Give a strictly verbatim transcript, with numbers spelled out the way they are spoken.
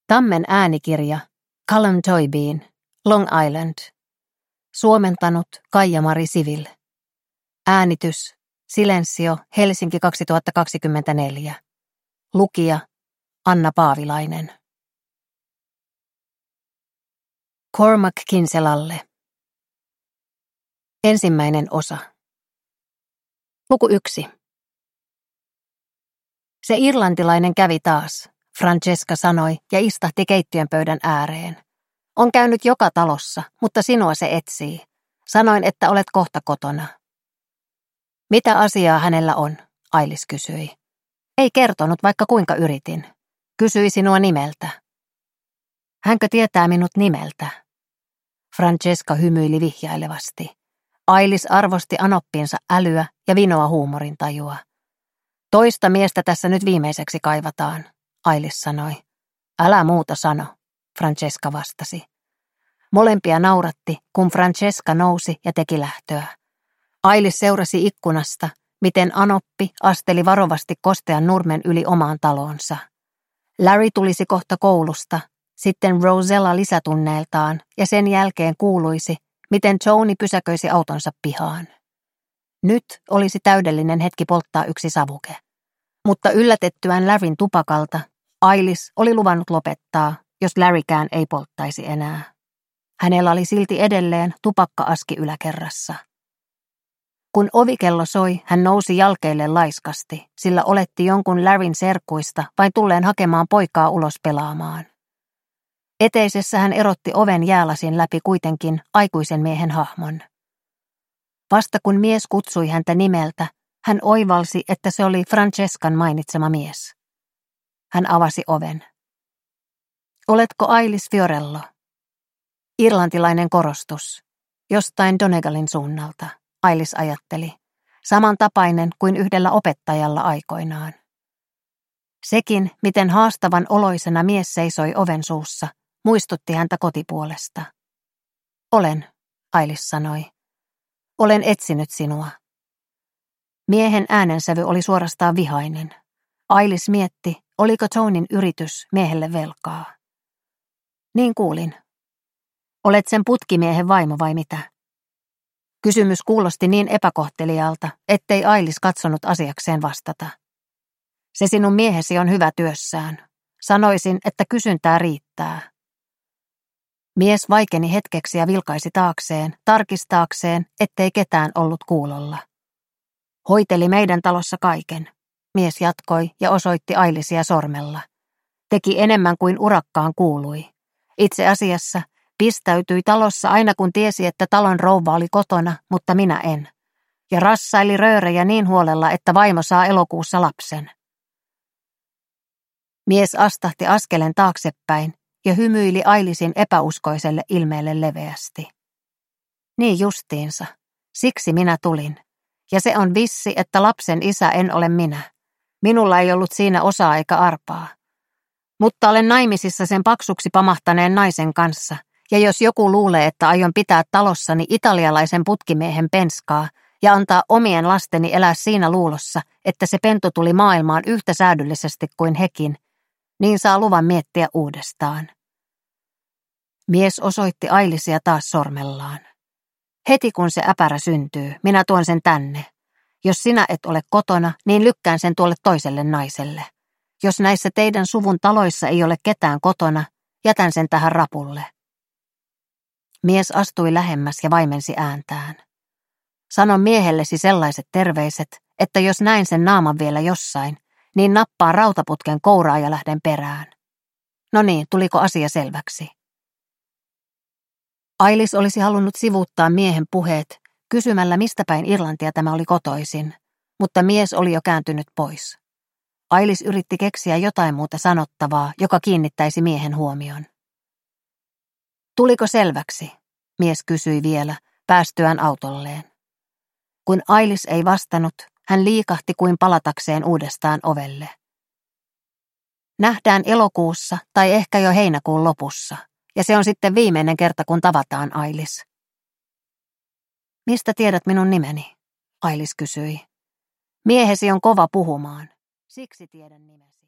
Tammen äänikirja Callum Toybeen, Long Island. Suomentanut Kaija-Mari Sivil. Äänitys Silensio, Helsinki kaksituhattakaksikymmentäneljä. Lukija Anna Paavilainen. Cormac Kinselalle. Ensimmäinen osa. Luku yksi. Se irlantilainen kävi taas, Francesca sanoi ja istahti keittiön pöydän ääreen. On käynyt joka talossa, mutta sinua se etsii. Sanoin, että olet kohta kotona. Mitä asiaa hänellä on? Ailis kysyi. Ei kertonut, vaikka kuinka yritin. Kysyi sinua nimeltä. Hänkö tietää minut nimeltä? Francesca hymyili vihjailevasti. Ailis arvosti anoppinsa älyä ja vinoa huumorintajua. Toista miestä tässä nyt viimeiseksi kaivataan, Ailis sanoi. Älä muuta sano, Francesca vastasi. Molempia nauratti, kun Francesca nousi ja teki lähtöä. Ailis seurasi ikkunasta, miten anoppi asteli varovasti kostean nurmen yli omaan taloonsa. Larry tulisi kohta koulusta, sitten Rosella lisätunneiltaan ja sen jälkeen kuuluisi, miten Tony pysäköisi autonsa pihaan. Nyt olisi täydellinen hetki polttaa yksi savuke. Mutta yllätettyään Larryn tupakalta, Ailis oli luvannut lopettaa, jos Larrykään ei polttaisi enää. Hänellä oli silti edelleen tupakka-aski yläkerrassa. Kun ovikello soi, hän nousi jalkeille laiskasti, sillä oletti jonkun Larryn serkuista vain tulleen hakemaan poikaa ulos pelaamaan. Eteisessä hän erotti oven jäälasin läpi kuitenkin aikuisen miehen hahmon. Vasta kun mies kutsui häntä nimeltä, hän oivalsi, että se oli Francescan mainitsema mies. Hän avasi oven. Oletko Ailis Fiorello? Irlantilainen korostus. Jostain Donegalin suunnalta, Ailis ajatteli. Samantapainen kuin yhdellä opettajalla aikoinaan. Sekin, miten haastavan oloisena mies seisoi oven suussa, muistutti häntä kotipuolesta. Olen, Ailis sanoi. Olen etsinyt sinua. Miehen äänensävy oli suorastaan vihainen. Ailis mietti, oliko Tonin yritys miehelle velkaa. Niin kuulin. Olet sen putkimiehen vaimo vai mitä? Kysymys kuulosti niin epäkohteliaalta, ettei Ailis katsonut asiakseen vastata. Se sinun miehesi on hyvä työssään. Sanoisin, että kysyntää riittää. Mies vaikeni hetkeksi ja vilkaisi taakseen, tarkistaakseen, ettei ketään ollut kuulolla. Hoiteli meidän talossa kaiken. Mies jatkoi ja osoitti Ailisia sormella. Teki enemmän kuin urakkaan kuului. Itse asiassa pistäytyi talossa aina kun tiesi, että talon rouva oli kotona, mutta minä en. Ja rassaili röörejä niin huolella, että vaimo saa elokuussa lapsen. Mies astahti askelen taaksepäin ja hymyili Ailisin epäuskoiselle ilmeelle leveästi. Niin justiinsa. Siksi minä tulin. Ja se on vissi, että lapsen isä en ole minä. Minulla ei ollut siinä osaa eikä arpaa. Mutta olen naimisissa sen paksuksi pamahtaneen naisen kanssa, ja jos joku luulee, että aion pitää talossani italialaisen putkimiehen penskaa ja antaa omien lasteni elää siinä luulossa, että se pentu tuli maailmaan yhtä säädyllisesti kuin hekin, niin saa luvan miettiä uudestaan. Mies osoitti Ailisia taas sormellaan. Heti kun se äpärä syntyy, minä tuon sen tänne. Jos sinä et ole kotona, niin lykkään sen tuolle toiselle naiselle. Jos näissä teidän suvun taloissa ei ole ketään kotona, jätän sen tähän rapulle. Mies astui lähemmäs ja vaimensi ääntään. Sano miehellesi sellaiset terveiset, että jos näin sen naaman vielä jossain, niin nappaa rautaputken kouraa ja lähden perään. No niin, tuliko asia selväksi? Ailis olisi halunnut sivuuttaa miehen puheet, kysymällä mistä päin Irlantia tämä oli kotoisin, mutta mies oli jo kääntynyt pois. Ailis yritti keksiä jotain muuta sanottavaa, joka kiinnittäisi miehen huomion. Tuliko selväksi? Mies kysyi vielä, päästyään autolleen. Kun Ailis ei vastannut, hän liikahti kuin palatakseen uudestaan ovelle. Nähdään elokuussa tai ehkä jo heinäkuun lopussa, ja se on sitten viimeinen kerta, kun tavataan, Ailis. Mistä tiedät minun nimeni? Ailis kysyi. Miehesi on kova puhumaan. Siksi tiedän nimesi.